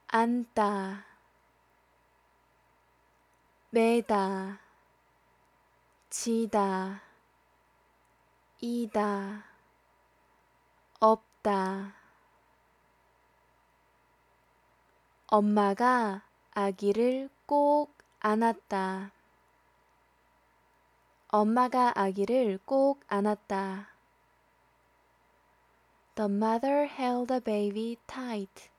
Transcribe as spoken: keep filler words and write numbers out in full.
앉다, 매다, 지다, 이다, 없다. 엄마가 아기를 꼭 안았다. 엄마가 아기를 꼭 안았다. The mother held the baby tight.